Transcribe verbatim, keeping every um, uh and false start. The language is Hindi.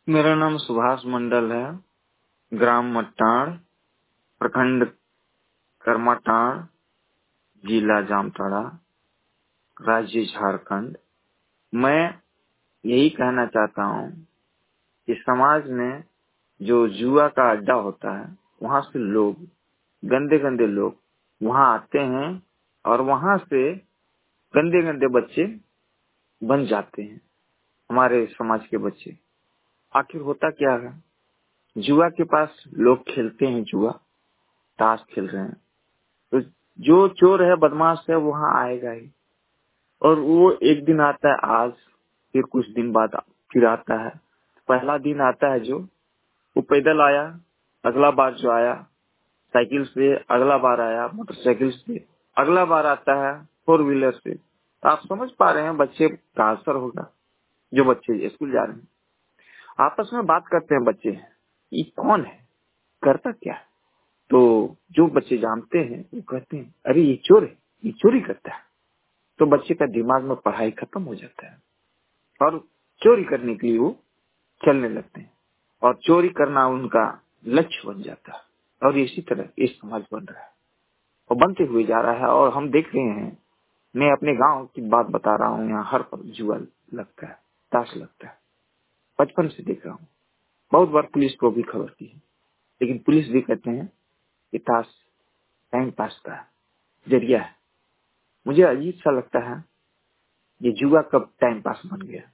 मेरा नाम सुभाष मंडल है। ग्राम मट्टाड़, प्रखंड करमाटाड़, जिला जामताड़ा, राज्य झारखंड। मैं यही कहना चाहता हूँ कि समाज में जो जुआ का अड्डा होता है, वहाँ से लोग, गंदे गंदे लोग वहाँ आते हैं और वहाँ से गंदे गंदे बच्चे बन जाते हैं। हमारे समाज के बच्चे, आखिर होता क्या है, जुआ के पास लोग खेलते हैं, जुआ ताश खेल रहे हैं, तो जो चोर है, बदमाश है, वहाँ आएगा ही। और वो एक दिन आता है आज, फिर कुछ दिन बाद फिर आता है। पहला दिन आता है जो, वो पैदल आया, अगला बार जो आया साइकिल से, अगला बार आया मोटरसाइकिल से, अगला बार आता है फोर व्हीलर से। तो आप समझ पा रहे हैं बच्चे का असर होगा। जो बच्चे स्कूल जा रहे हैं, आपस में बात करते हैं बच्चे, ये कौन है, करता क्या है। तो जो बच्चे जानते हैं वो कहते हैं, अरे ये चोर है, ये चोरी करता है। तो बच्चे का दिमाग में पढ़ाई खत्म हो जाता है और चोरी करने के लिए वो चलने लगते हैं और चोरी करना उनका लक्ष्य बन जाता है। और इसी तरह ये समाज बन रहा है और बनते हुए जा रहा है। और हम देख रहे हैं, मैं अपने गांव की बात बता रहा हूँ, यहाँ हर पर जुआ लगता है, ताश लगता है, बचपन से देख रहा हूँ। बहुत बार पुलिस को भी खबर की है, लेकिन पुलिस भी कहते हैं कि ताश टाइम पास का जरिया है। मुझे अजीब सा लगता है, ये जुआ कब टाइम पास बन गया।